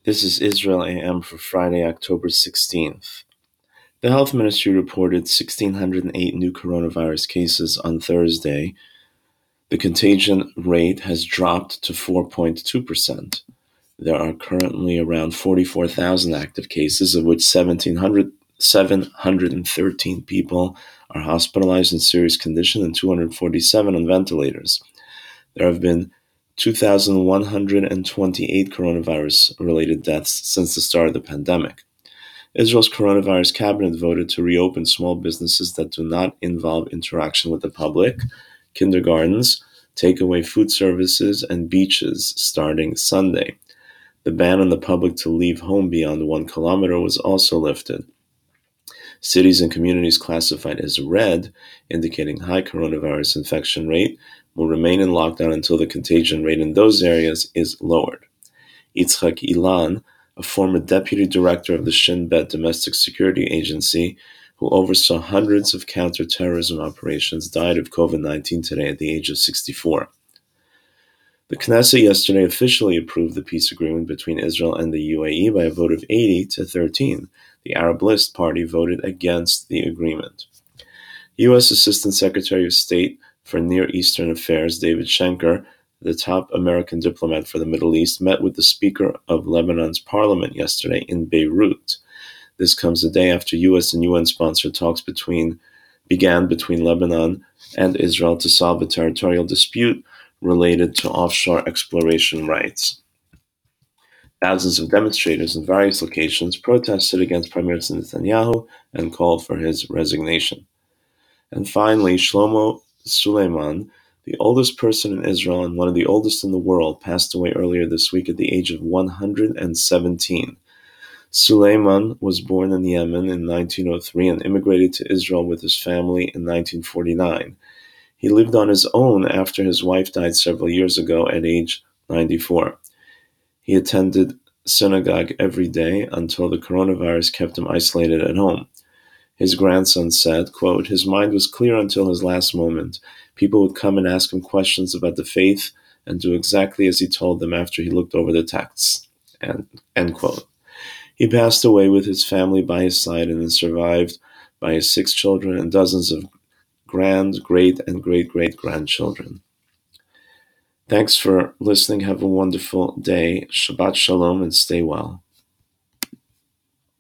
This is Israel AM for Friday, October 16th. The health ministry reported 1,608 new coronavirus cases on Thursday. The contagion rate has dropped to 4.2%. There are currently around 44,000 active cases, of which 713 people are hospitalized in serious condition and 247 on ventilators. There have been 2,128 coronavirus-related deaths since the start of the pandemic. Israel's coronavirus cabinet voted to reopen small businesses that do not involve interaction with the public, kindergartens, takeaway food services, and beaches starting Sunday. The ban on the public to leave home beyond 1 kilometer was also lifted. Cities and communities classified as red, indicating high coronavirus infection rate, will remain in lockdown until the contagion rate in those areas is lowered. Yitzhak Ilan, a former deputy director of the Shin Bet Domestic Security Agency, who oversaw hundreds of counterterrorism operations, died of COVID-19 today at the age of 64. The Knesset yesterday officially approved the peace agreement between Israel and the UAE by a vote of 80 to 13. The Arab List Party voted against the agreement. U.S. Assistant Secretary of State for Near Eastern Affairs David Schenker, the top American diplomat for the Middle East, met with the Speaker of Lebanon's parliament yesterday in Beirut. This comes a day after U.S. and UN-sponsored talks began between Lebanon and Israel to solve a territorial dispute related to offshore exploration rights. Thousands of demonstrators in various locations protested against Prime Minister Netanyahu and called for his resignation. And finally, Shlomo Suleiman, the oldest person in Israel and one of the oldest in the world, passed away earlier this week at the age of 117. Suleiman was born in Yemen in 1903 and immigrated to Israel with his family in 1949. He lived on his own after his wife died several years ago at age 94. He attended synagogue every day until the coronavirus kept him isolated at home. His grandson said, quote, "His mind was clear until his last moment. People would come and ask him questions about the faith and do exactly as he told them after he looked over the texts." End quote. He passed away with his family by his side and is survived by his 6 children and dozens of grand, great, and great-great-grandchildren. Thanks for listening. Have a wonderful day. Shabbat Shalom and stay well.